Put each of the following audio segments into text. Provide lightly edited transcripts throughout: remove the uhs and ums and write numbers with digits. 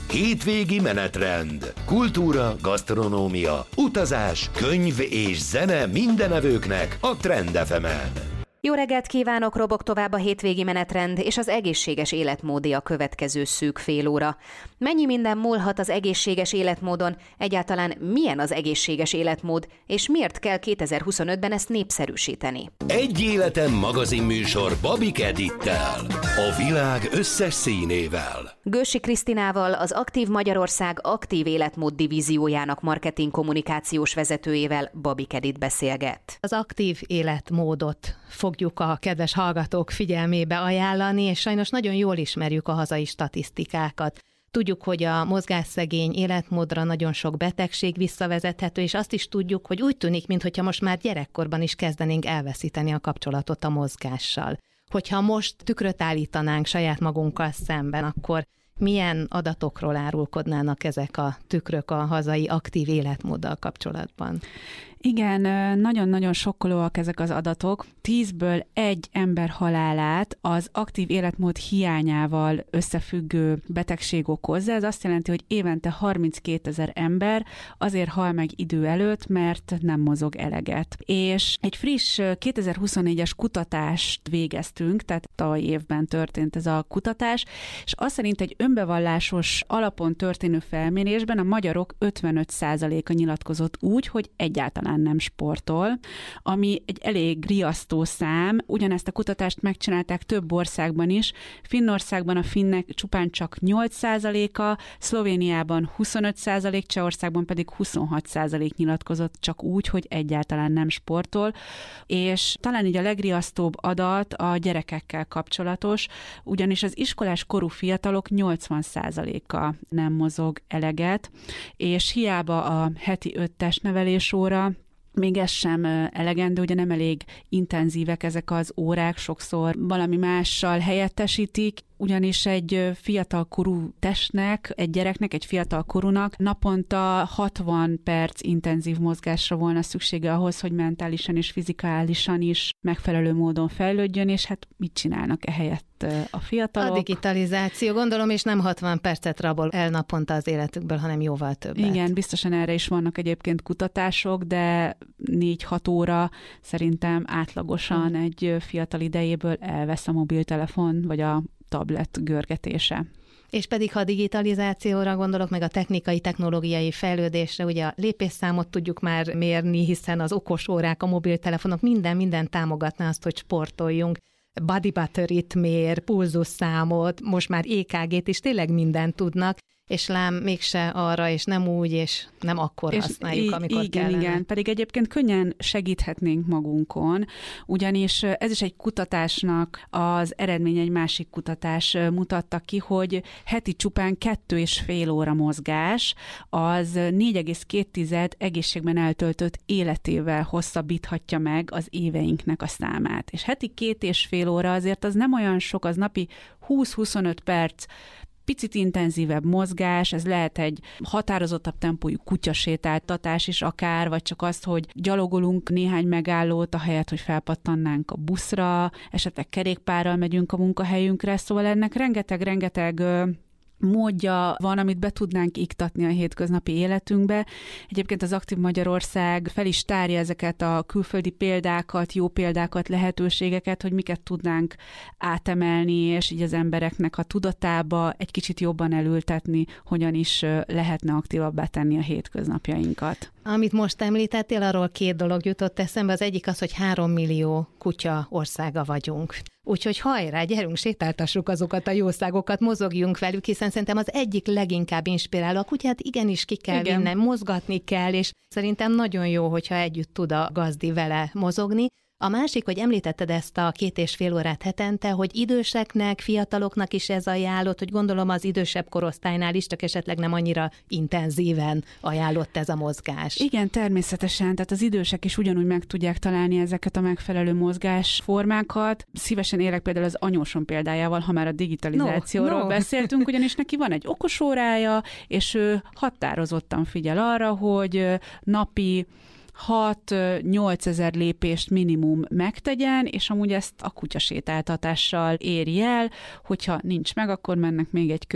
Hétvégi menetrend. Kultúra, gasztronómia, utazás, könyv és zene mindenevőknek a Trend FM-en. Jó reggelt kívánok, robog tovább a hétvégi menetrend, és az egészséges életmódé a következő szűk fél óra. Mennyi minden múlhat az egészséges életmódon, egyáltalán milyen az egészséges életmód, és miért kell 2025-ben ezt népszerűsíteni? Egy életen magazinműsor Babik Edittel, a világ összes színével. Gösi Krisztinával, az Aktív Magyarország aktív életmód divíziójának marketing kommunikációs vezetőjével Babik Edit beszélget. Az aktív életmódot fogjuk a kedves hallgatók figyelmébe ajánlani, és sajnos nagyon jól ismerjük a hazai statisztikákat. Tudjuk, hogy a mozgásszegény életmódra nagyon sok betegség visszavezethető, és azt is tudjuk, hogy úgy tűnik, mintha most már gyerekkorban is kezdenénk elveszíteni a kapcsolatot a mozgással. Hogyha most tükröt állítanánk saját magunkkal szemben, akkor milyen adatokról árulkodnának ezek a tükrök a hazai aktív életmóddal kapcsolatban? Igen, nagyon-nagyon sokkolóak ezek az adatok. 10-ből 1 ember halálát az aktív életmód hiányával összefüggő betegség okozza. Ez azt jelenti, hogy évente 32 000 ember azért hal meg idő előtt, mert nem mozog eleget. És egy friss 2024-es kutatást végeztünk, tehát tavaly évben történt ez a kutatás, és azt szerint egy önbevallásos alapon történő felmérésben a magyarok 55%-a nyilatkozott úgy, hogy egyáltalán nem sportol, ami egy elég riasztó szám. Ugyanezt a kutatást megcsinálták több országban is. Finnországban a finnek csupán csak 8%-a, Szlovéniában 25%, Csehországban pedig 26% nyilatkozott csak úgy, hogy egyáltalán nem sportol. És talán így a legriasztóbb adat a gyerekekkel kapcsolatos, ugyanis az iskolás korú fiatalok 80%-a nem mozog eleget, és hiába a heti 5 testnevelés óra, még ez sem elegendő, ugye nem elég intenzívek ezek az órák, sokszor valami mással helyettesítik, ugyanis egy fiatalkorú testnek, egy gyereknek, egy fiatalkorúnak naponta 60 perc intenzív mozgásra volna szüksége ahhoz, hogy mentálisan és fizikálisan is megfelelő módon fejlődjön, és hát mit csinálnak ehelyett a fiatalok? A digitalizáció, gondolom, és nem 60 percet rabol el naponta az életükből, hanem jóval többet. Igen, biztosan erre is vannak egyébként kutatások, de 4-6 óra szerintem átlagosan egy fiatal idejéből elvesz a mobiltelefon, vagy a tablet görgetése. És pedig, ha a digitalizációra gondolok, meg a technológiai fejlődésre, ugye a lépésszámot tudjuk már mérni, hiszen az okos órák, a mobiltelefonok, minden támogatná azt, hogy sportoljunk. Body battery-t mér, pulzusszámot, most már EKG-t is, tényleg mindent tudnak, és lám mégse arra, és nem úgy, és nem akkor és használjuk, amikor kellene. Igen, pedig egyébként könnyen segíthetnénk magunkon, ugyanis ez is egy kutatásnak az eredménye, egy másik kutatás mutatta ki, hogy heti csupán 2,5 óra mozgás, az 4,2 egészségben eltöltött életével hosszabbíthatja meg az éveinknek a számát. És heti 2,5 óra azért az nem olyan sok, az napi 20-25 perc, picit intenzívebb mozgás, ez lehet egy határozottabb tempójú kutyasétáltatás is akár, vagy csak azt, hogy gyalogolunk néhány megállót, ahelyett, hogy felpattannánk a buszra, esetleg kerékpárral megyünk a munkahelyünkre, szóval ennek rengeteg módja van, amit be tudnánk iktatni a hétköznapi életünkbe. Egyébként az Aktív Magyarország fel is tárja ezeket a külföldi példákat, jó példákat, lehetőségeket, hogy miket tudnánk átemelni, és így az embereknek a tudatába egy kicsit jobban elültetni, hogyan is lehetne aktívabbá tenni a hétköznapjainkat. Amit most említettél, arról 2 dolog jutott eszembe. Az egyik az, hogy 3 millió kutya országa vagyunk. Úgyhogy hajrá, gyerünk, sétáltassuk azokat a jószágokat, mozogjunk velük, hiszen szerintem az egyik leginkább inspiráló. A kutyát igenis ki kell vinni, mozgatni kell, és szerintem nagyon jó, hogyha együtt tud a gazdi vele mozogni. A másik, hogy említetted ezt a 2,5 órát hetente, hogy időseknek, fiataloknak is ez ajánlott, hogy gondolom az idősebb korosztálynál is, csak esetleg nem annyira intenzíven ajánlott ez a mozgás. Igen, természetesen, tehát az idősek is ugyanúgy meg tudják találni ezeket a megfelelő mozgásformákat. Szívesen élek például az anyósom példájával, ha már a digitalizációról beszéltünk, ugyanis neki van egy okos órája, és ő határozottan figyel arra, hogy napi 6-8 ezer lépést minimum megtegyen, és amúgy ezt a kutyasétáltatással éri el, hogyha nincs meg, akkor mennek még egy kört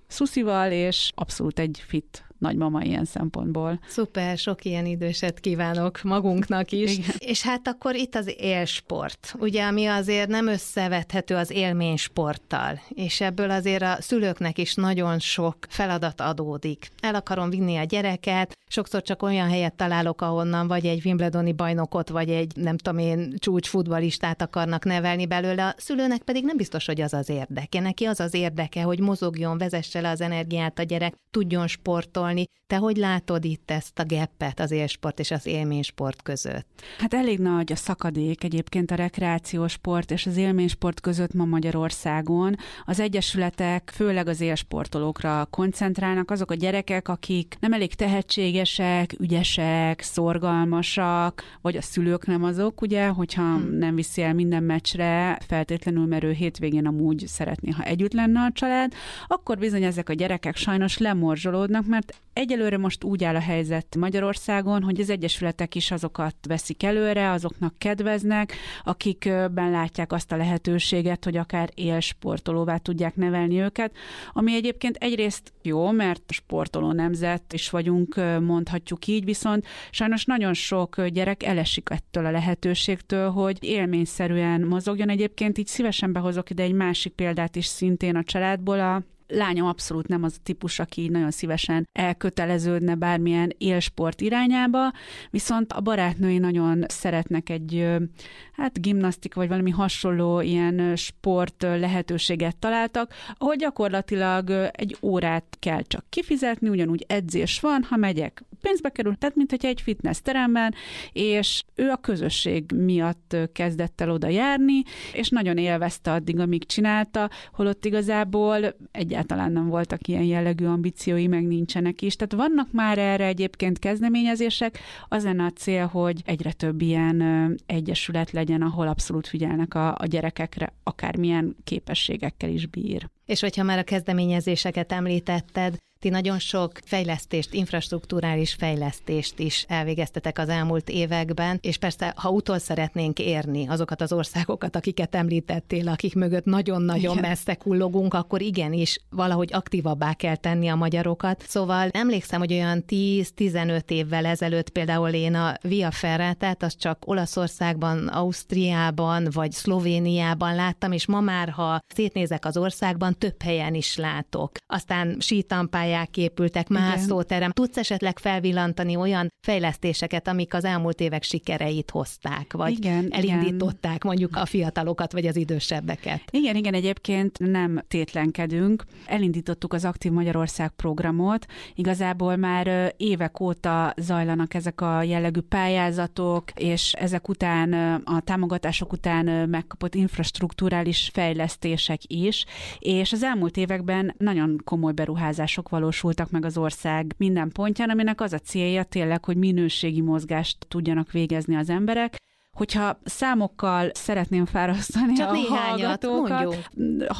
szuszival, és abszolút egy fit nagymama ilyen szempontból. Szuper, sok ilyen időset kívánok magunknak is. Igen. És hát akkor itt az élsport, ugye, ami azért nem összevethető az élménysporttal, és ebből azért a szülőknek is nagyon sok feladat adódik. El akarom vinni a gyereket, sokszor csak olyan helyet találok, ahonnan vagy egy wimbledoni bajnokot, vagy egy, nem tudom én, csúcsfutballistát akarnak nevelni belőle, a szülőnek pedig nem biztos, hogy az az érdeke. Neki az az érdeke, hogy mozogjon, vezesse le az energiát a gyerek, tudjon sportolni. Te hogy látod itt ezt a gappet az élsport és az élménysport között? Hát elég nagy a szakadék egyébként a rekreációs sport és az élménysport között ma Magyarországon. Az egyesületek főleg az élsportolókra koncentrálnak, azok a gyerekek, akik nem elég tehetségesek, ügyesek, szorgalmasak, vagy a szülők nem azok, ugye, hogyha nem viszi el minden meccsre, feltétlenül, mert ő hétvégén amúgy szeretné, ha együtt lenne a család, akkor bizony ezek a gyerekek sajnos lemorzsolódnak, mert egyelőre most úgy áll a helyzet Magyarországon, hogy az egyesületek is azokat veszik előre, azoknak kedveznek, akikben látják azt a lehetőséget, hogy akár élsportolóvá tudják nevelni őket, ami egyébként egyrészt jó, mert sportoló nemzet is vagyunk, mondhatjuk így, viszont sajnos nagyon sok gyerek elesik ettől a lehetőségtől, hogy élményszerűen mozogjon. Egyébként így szívesen behozok ide egy másik példát is szintén a családból. A lányom abszolút nem az a típus, aki nagyon szívesen elköteleződne bármilyen élsport irányába, viszont a barátnői nagyon szeretnek egy gimnasztika vagy valami hasonló ilyen sport lehetőséget találtak, ahol gyakorlatilag egy órát kell csak kifizetni, ugyanúgy edzés van, ha megyek, pénzbe kerül, tehát mintha egy fitness teremben, és ő a közösség miatt kezdett el oda járni, és nagyon élvezte addig, amíg csinálta, holott igazából egyáltalán nem voltak ilyen jellegű ambíciói, meg nincsenek is. Tehát vannak már erre egyébként kezdeményezések, az lenne a cél, hogy egyre több ilyen egyesület legyen, ahol abszolút figyelnek a gyerekekre, akármilyen képességekkel is bír. És hogyha már a kezdeményezéseket említetted, ti nagyon sok fejlesztést, infrastrukturális fejlesztést is elvégeztetek az elmúlt években, és persze, ha utol szeretnénk érni azokat az országokat, akiket említettél, akik mögött nagyon-nagyon messze kullogunk, akkor igenis valahogy aktívabbá kell tenni a magyarokat. Szóval emlékszem, hogy olyan 10-15 évvel ezelőtt például én a Via Ferratát, azt csak Olaszországban, Ausztriában vagy Szlovéniában láttam, és ma már, ha szétnézek az országban, több helyen is látok. Aztán sítampályák épültek, mászóterem. Tudsz esetleg felvillantani olyan fejlesztéseket, amik az elmúlt évek sikereit hozták, vagy elindították mondjuk a fiatalokat, vagy az idősebbeket? Igen, egyébként nem tétlenkedünk. Elindítottuk az Aktív Magyarország programot. Igazából már évek óta zajlanak ezek a jellegű pályázatok, és ezek után, a támogatások után megkapott infrastrukturális fejlesztések is, és az elmúlt években nagyon komoly beruházások valósultak meg az ország minden pontján, aminek az a célja tényleg, hogy minőségi mozgást tudjanak végezni az emberek. Hogyha számokkal szeretném fárasztani csak a hallgatókat,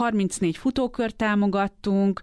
34 futókört támogattunk,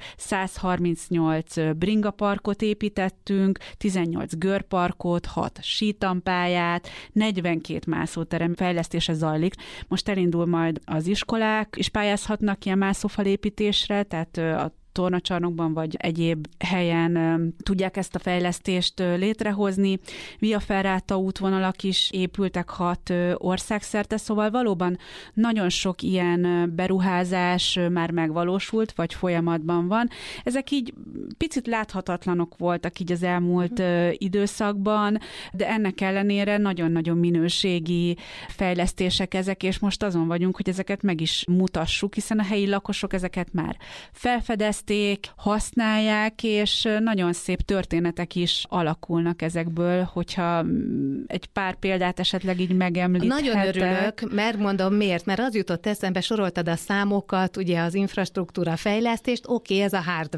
138 bringaparkot építettünk, 18 görparkot, 6 sítampályát, 42 mászóterem fejlesztése zajlik. Most elindul majd az iskolák, és pályázhatnak ilyen mászófalépítésre, tehát a tornacsarnokban vagy egyéb helyen tudják ezt a fejlesztést létrehozni. Via Ferrata útvonalak is épültek 6 országszerte, szóval valóban nagyon sok ilyen beruházás már megvalósult, vagy folyamatban van. Ezek így picit láthatatlanok voltak így az elmúlt időszakban, de ennek ellenére nagyon-nagyon minőségi fejlesztések ezek, és most azon vagyunk, hogy ezeket meg is mutassuk, hiszen a helyi lakosok ezeket már felfedezték, használják, és nagyon szép történetek is alakulnak ezekből, hogyha egy pár példát esetleg így megemlíthetek. Nagyon örülök, mert mondom miért, mert az jutott eszembe, soroltad a számokat, ugye az infrastruktúra fejlesztést, oké, ez a hardware.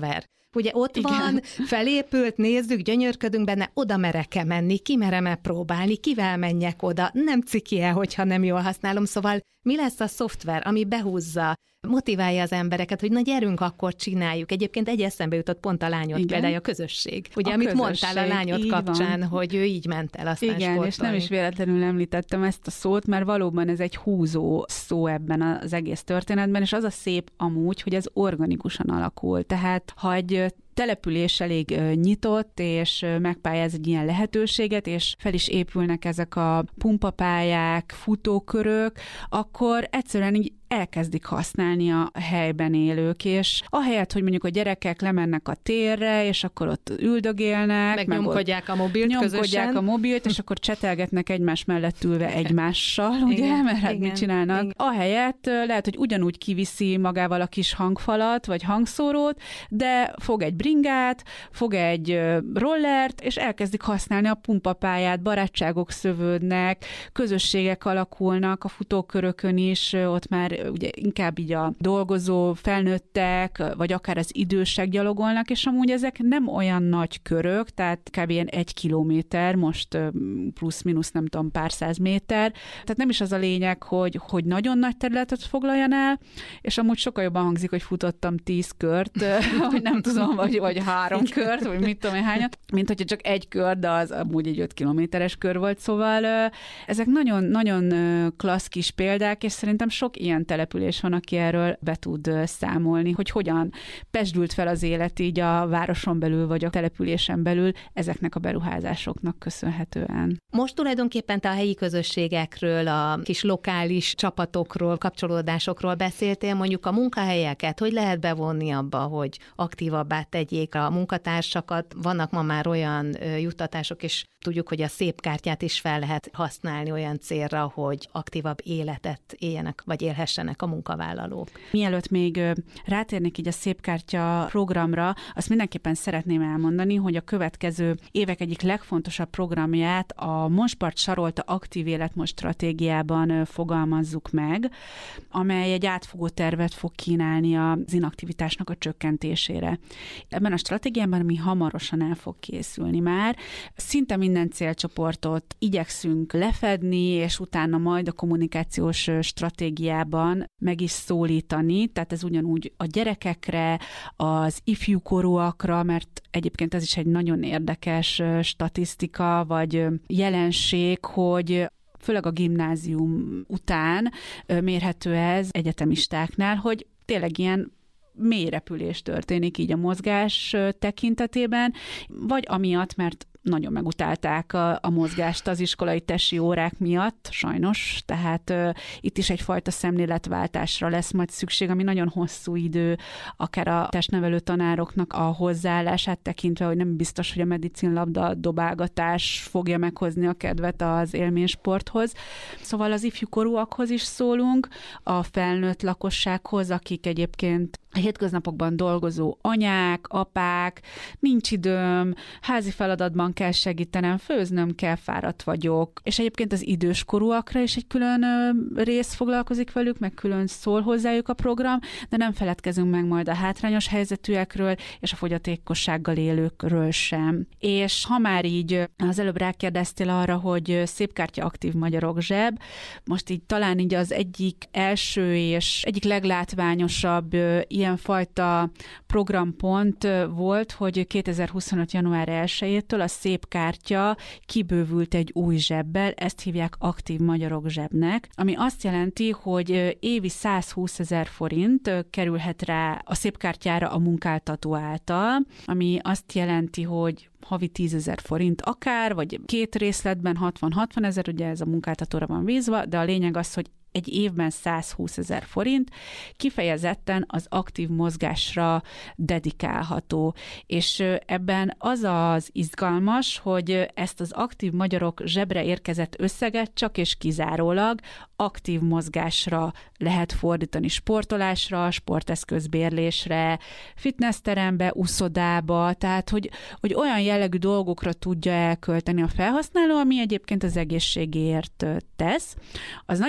Ugye ott van, felépült, nézzük, gyönyörködünk benne, oda merek-e menni, ki merem-e próbálni, kivel menjek oda, nem ciki-e, hogyha nem jól használom, szóval mi lesz a szoftver, ami behúzza, motiválja az embereket, hogy na gyerünk, akkor csináljuk. Egyébként egy eszembe jutott pont a lányod például a közösség. Ugye, amit mondtál a lányod kapcsán, hogy ő így ment el aztán sportolni. És nem is véletlenül említettem ezt a szót, mert valóban ez egy húzó szó ebben az egész történetben, és az a szép amúgy, hogy ez organikusan alakul. Tehát, ha egy település elég nyitott, és megpályáz egy ilyen lehetőséget, és fel is épülnek ezek a pumpapályák, futókörök, akkor egyszerűen így elkezdik használni a helyben élők, és ahelyett, hogy mondjuk a gyerekek lemennek a térre, és akkor ott üldögélnek, meg nyomkodják a mobilt közösen. A mobilt, és akkor csetelgetnek egymás mellett ülve egymással, ugye? Igen, mert hát igen, mit csinálnak? Igen. Ahelyett lehet, hogy ugyanúgy kiviszi magával a kis hangfalat, vagy hangszórót, de fog egy bringát, fog egy rollert, és elkezdik használni a pumpapályát, barátságok szövődnek, közösségek alakulnak a futókörökön is, ott már ugye inkább így a dolgozó felnőttek, vagy akár az idősek gyalogolnak, és amúgy ezek nem olyan nagy körök, tehát kb. Ilyen 1 kilométer, most plusz-minusz nem tudom, pár száz méter. Tehát nem is az a lényeg, hogy nagyon nagy területet foglaljan el, és amúgy sokkal jobban hangzik, hogy futottam 10 kört, vagy nem tudom, vagy 3 kört, vagy mit tudom én hányat, mint hogyha csak egy kör, de az amúgy egy 5 kilométeres kör volt, szóval ezek nagyon klassz kis példák, és szerintem sok ilyen település van, aki erről be tud számolni, hogy hogyan pezsdült fel az élet így a városon belül, vagy a településen belül ezeknek a beruházásoknak köszönhetően. Most tulajdonképpen te a helyi közösségekről, a kis lokális csapatokról, kapcsolódásokról beszéltél, mondjuk a munkahelyeket, hogy lehet bevonni abba, hogy aktívabbá tegyék a munkatársakat. Vannak ma már olyan juttatások, és tudjuk, hogy a szép kártyát is fel lehet használni olyan célra, hogy aktívabb életet éljenek, vagy élhessenek a munkavállalók. Mielőtt még rátérnék így a Szép Kártya programra, azt mindenképpen szeretném elmondani, hogy a következő évek egyik legfontosabb programját a Monspart Sarolta aktív életmód stratégiában fogalmazzuk meg, amely egy átfogó tervet fog kínálni az inaktivitásnak a csökkentésére. Ebben a stratégiában mi hamarosan el fog készülni már. Szinte minden célcsoportot igyekszünk lefedni, és utána majd a kommunikációs stratégiában meg is szólítani, tehát ez ugyanúgy a gyerekekre, az ifjúkorúakra, mert egyébként ez is egy nagyon érdekes statisztika, vagy jelenség, hogy főleg a gimnázium után mérhető ez egyetemistáknál, hogy tényleg ilyen mély repülés történik így a mozgás tekintetében, vagy amiatt, mert nagyon megutálták a mozgást az iskolai tesi órák miatt, sajnos, tehát itt is egyfajta szemléletváltásra lesz majd szükség, ami nagyon hosszú idő, akár a testnevelő tanároknak a hozzáállását tekintve, hogy nem biztos, hogy a medicinlabda dobálgatás fogja meghozni a kedvet az élménysporthoz. Szóval az ifjúkorúakhoz is szólunk, a felnőtt lakossághoz, akik egyébként a hétköznapokban dolgozó anyák, apák, nincs időm, házi feladatban kell segítenem, főznöm kell, fáradt vagyok. És egyébként az időskorúakra is egy külön rész foglalkozik velük, meg külön szól hozzájuk a program, de nem feledkezünk meg majd a hátrányos helyzetűekről és a fogyatékossággal élőkről sem. És ha már így az előbb rákérdeztél arra, hogy Szép Kártya aktív magyarok zseb, most így talán így az egyik első és egyik leglátványosabb ilyenfajta programpont volt, hogy 2025. január 1-től a Szép Kártya kibővült egy új zsebbel, ezt hívják aktív magyarok zsebnek, ami azt jelenti, hogy évi 120 000 forint kerülhet rá a Szép Kártyára a munkáltató által, ami azt jelenti, hogy havi 10 000 forint akár, vagy 2 részletben 60-60 000, ugye ez a munkáltatóra van bízva, de a lényeg az, hogy egy évben 120 000 forint, kifejezetten az aktív mozgásra dedikálható. És ebben az az izgalmas, hogy ezt az aktív magyarok zsebre érkezett összeget csak és kizárólag aktív mozgásra lehet fordítani, sportolásra, sporteszközbérlésre, fitnessterembe, uszodába, tehát hogy olyan jellegű dolgokra tudja elkölteni a felhasználó, ami egyébként az egészségéért tesz. Az nagyon fontos,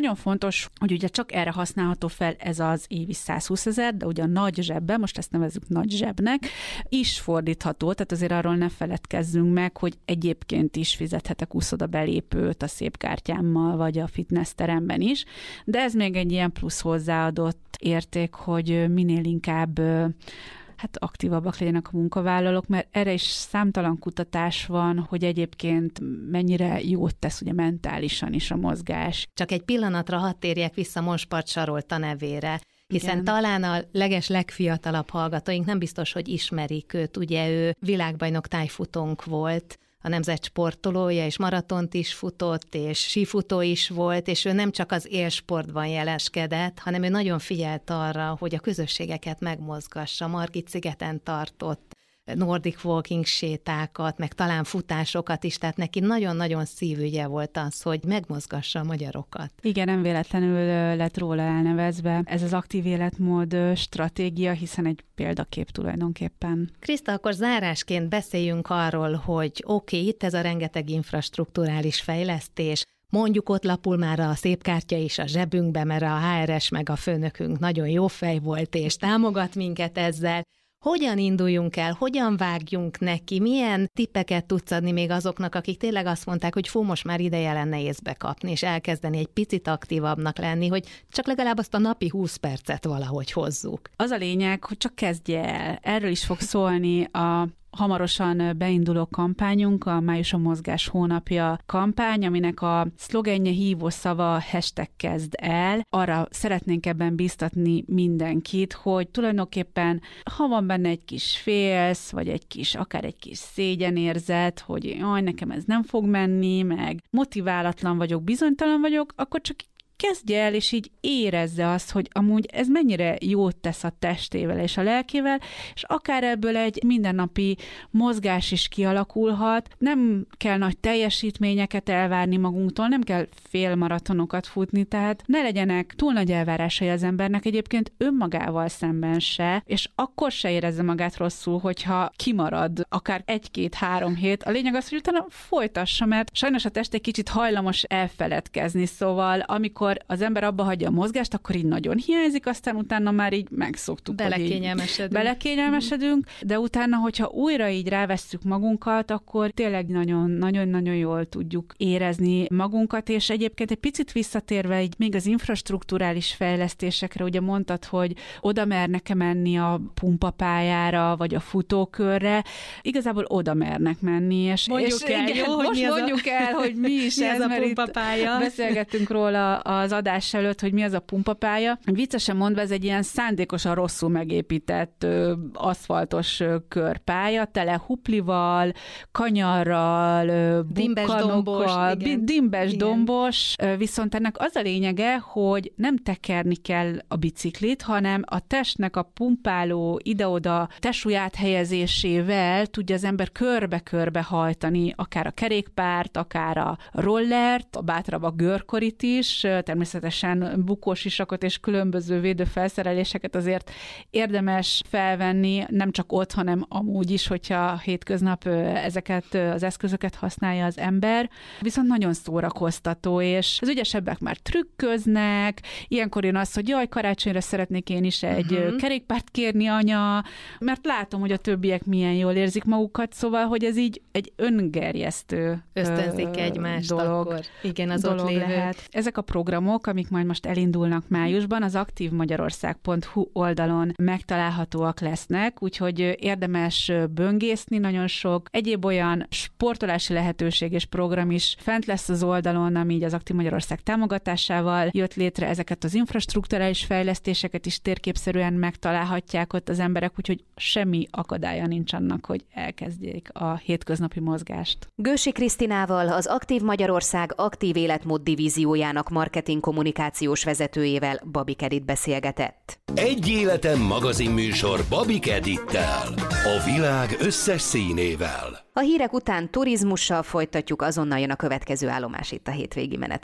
fontos, hogy ugye csak erre használható fel ez az évi 120 000, de ugye a nagy zsebben, most ezt nevezzük nagy zsebnek, is fordítható, tehát azért arról ne feledkezzünk meg, hogy egyébként is fizethetek úszoda belépőt a szép kártyámmal, vagy a fitnessteremben is, de ez még egy ilyen plusz hozzáadott érték, hogy minél inkább aktívabbak legyenek a munkavállalók, mert erre is számtalan kutatás van, hogy egyébként mennyire jót tesz ugye mentálisan is a mozgás. Csak egy pillanatra hadd térjek vissza Monspart Sarolta nevére, hiszen Igen. talán a legfiatalabb hallgatóink nem biztos, hogy ismerik őt, ugye ő világbajnok tájfutónk volt, a nemzet sportolója, és maratont is futott, és sífutó is volt, és ő nem csak az élsportban jeleskedett, hanem ő nagyon figyelt arra, hogy a közösségeket megmozgassa. Margit-szigeten tartott Nordic walking sétákat, meg talán futásokat is, tehát neki nagyon-nagyon szívügye volt az, hogy megmozgassa a magyarokat. Igen, nem véletlenül lett róla elnevezve ez az aktív életmód stratégia, hiszen egy példakép tulajdonképpen. Kriszta, akkor zárásként beszéljünk arról, hogy oké, itt ez a rengeteg infrastrukturális fejlesztés, mondjuk ott lapul már a szép kártya is a zsebünkbe, mert a HRS meg a főnökünk nagyon jó fej volt, és támogat minket ezzel. Hogyan induljunk el, hogyan vágjunk neki, milyen tippeket tudsz adni még azoknak, akik tényleg azt mondták, hogy most már ideje lenne észbe kapni, és elkezdeni egy picit aktívabbnak lenni, hogy csak legalább azt a napi 20 percet valahogy hozzuk. Az a lényeg, hogy csak kezdje el. Erről is fog szólni a hamarosan beinduló kampányunk, a Május a mozgás hónapja kampány, aminek a szlogenje, hívószava #kezd el. Arra szeretnénk ebben bíztatni mindenkit, hogy tulajdonképpen, ha van benne egy kis félsz, vagy akár egy kis szégyenérzet, hogy jaj, nekem ez nem fog menni, meg motiválatlan vagyok, bizonytalan vagyok, akkor csak kezdje el, és így érezze azt, hogy amúgy ez mennyire jót tesz a testével és a lelkével, és akár ebből egy mindennapi mozgás is kialakulhat. Nem kell nagy teljesítményeket elvárni magunktól, nem kell félmaratonokat futni, tehát ne legyenek túl nagy elvárásai az embernek egyébként önmagával szemben se, és akkor se érezze magát rosszul, hogyha kimarad akár 1-2-3 hét. A lényeg az, hogy utána folytassa, mert sajnos a test egy kicsit hajlamos elfeledkezni, szóval amikor az ember abba hagyja a mozgást, akkor így nagyon hiányzik, aztán utána már így megszoktuk. Belekényelmesedünk, de utána, hogyha újra így rávesszük magunkat, akkor tényleg nagyon-nagyon jól tudjuk érezni magunkat, és egyébként egy picit visszatérve így még az infrastrukturárális fejlesztésekre, ugye mondtad, hogy oda mernek-e menni a pumpapályára, vagy a futókörre, igazából oda mernek menni, és mondjuk el, hogy mi is ez, a mert pumpapálya. Beszélgettünk róla az adás előtt, hogy mi az a pumpapálya. Viccesen mondva, ez egy ilyen szándékosan rosszul megépített aszfaltos körpálya, tele huplival, kanyarral, bukkanokkal, dimbes dombos, viszont ennek az a lényege, hogy nem tekerni kell a biciklit, hanem a testnek a pumpáló ide-oda testsúlyát helyezésével tudja az ember körbe-körbe hajtani, akár a kerékpárt, akár a rollert, a bátrabb a görkorit is, természetesen bukósisakot és különböző védőfelszereléseket azért érdemes felvenni, nem csak ott, hanem amúgy is, hogyha hétköznap ezeket az eszközöket használja az ember. Viszont nagyon szórakoztató, és az ügyesebbek már trükköznek, ilyenkor jön az, hogy jaj, karácsonyra szeretnék én is egy kerékpárt kérni, anya, mert látom, hogy a többiek milyen jól érzik magukat, szóval, hogy ez így egy öngerjesztő ösztönzik egymást dolog. Akkor. Igen, az ott lévő. Lehet. Ezek a programok, amik majd most elindulnak májusban, az aktívmagyarország.hu oldalon megtalálhatóak lesznek, úgyhogy érdemes böngészni, nagyon sok egyéb olyan sportolási lehetőség és program is fent lesz az oldalon, ami így az Aktív Magyarország támogatásával jött létre, ezeket az infrastrukturális fejlesztéseket is térképszerűen megtalálhatják ott az emberek, úgyhogy semmi akadálya nincs annak, hogy elkezdjék a hétköznapi mozgást. Gősi Krisztinával, az Aktív Magyarország aktív életmód divíziójának marketing kommunikációs vezetőjével, Babik Edit beszélgetett. Egy életen magazinműsor Babik Edittel, a világ összes színével. A hírek után turizmussal folytatjuk, azonnal jön a következő állomás itt a hétvégi menet.